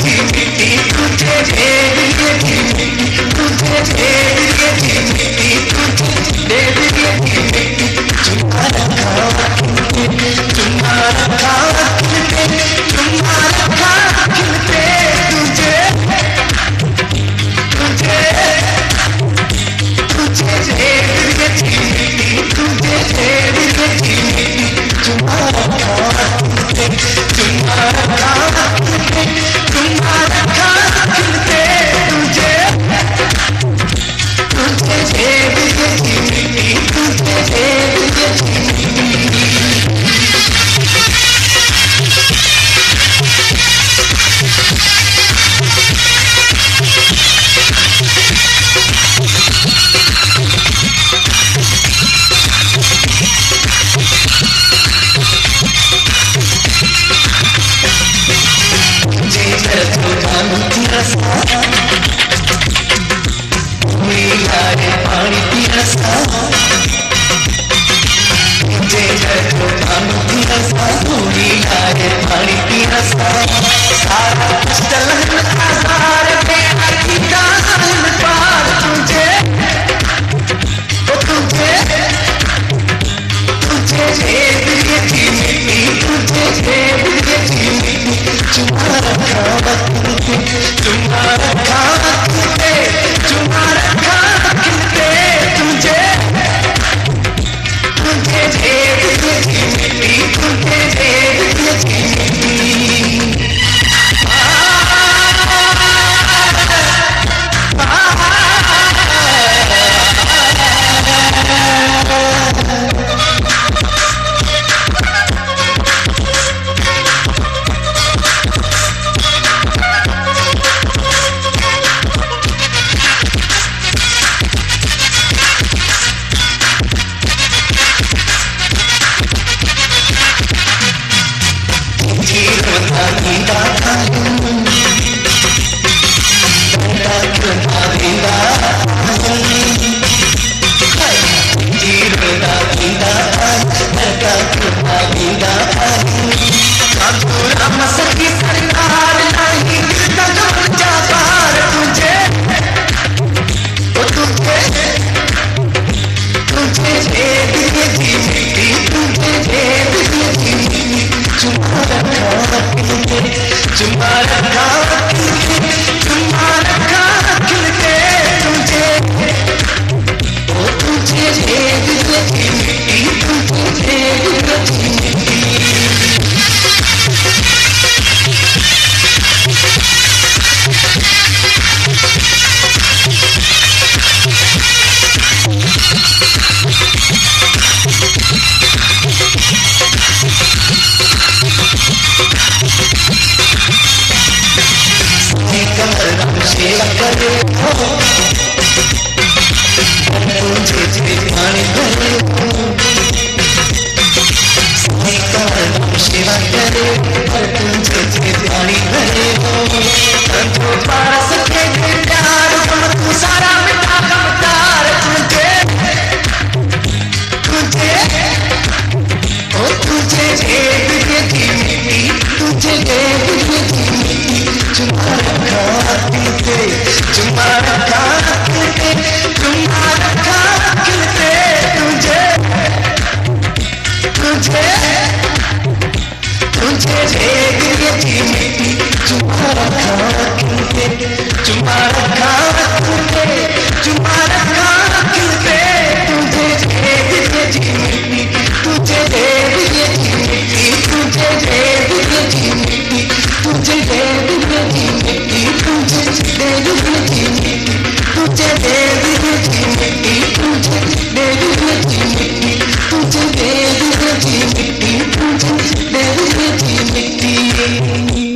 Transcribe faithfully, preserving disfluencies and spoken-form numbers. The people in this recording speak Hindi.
थी मिट्टी तुझे दे दिए थी मिट्टी तुझे दे दिए थी मिट्टी तुझे दे दिए थी मिट्टी चुम्मा रखा खिलते चुम्मा रखा खिलते चुम्मा रखा खिलते तुझे तुझे तुझे दे दिए थी मिट्टी तुझे दे दिए थी मिट्टी चुम्मा रखा खिलते चुम्मा रखा खिलते चुम्मा रखा खिलते तुझे तुझे दे दिए थी मिट्टी तुझे दे दिए थी मिट्टी पानी पियासा मुझे जगो पानी पियासा पूरी लाए पानी पियासा सारा कुछ तलहन आसार मेरा की दान पार तुझे ओ तुझे तुझे दे दिए थी मिट्टी तुझे दे दिए थी मिट्टी चुम्मा रखा खिलते चुम्मा रखा खिलते चुम्मा रखा खिलते तुझे तुझे दे दिए थी मिट्टी तुझे दे दिए थी मिट्टी चुम्मा रखा खिलते चुम्मा रखा खिलते तुझे ओ तुझे दे दिए थी मिट्टी तुझे दे दिए थी मिट्टी सेवा करे हो तुझे पानी भरे हो सेवा करे तुझे पानी भरे हो तू पास के प्यार तू सारा मिटा कमतार तुझे तुझे ओ तुझे दे दिए थी मिट्टी तुझे दे दिए थी मिट्टी चुम्मा रखा खिलते चुम्मा रखा खिलते चुम्मा रखा खिलते तुझे तुझे तुझे दे दिए थी मिट्टी चुम्मा रखा खिलते चुम्मा रखा खिलते चुम्मा रखा खिलते तुझे दे दिए थी मिट्टी तुझे दे दिए थी मिट्टी तुझे दे दिए थी मिट्टी तुझे दे दिए थी मिट्टी तुझे दे दिए थी मिट्टी तुझे दे दिए थी मिट्टी तुझे दे दिए थी मिट्टी तुझे दे दिए थी मिट्टी तुझे दे दिए थी मिट्टी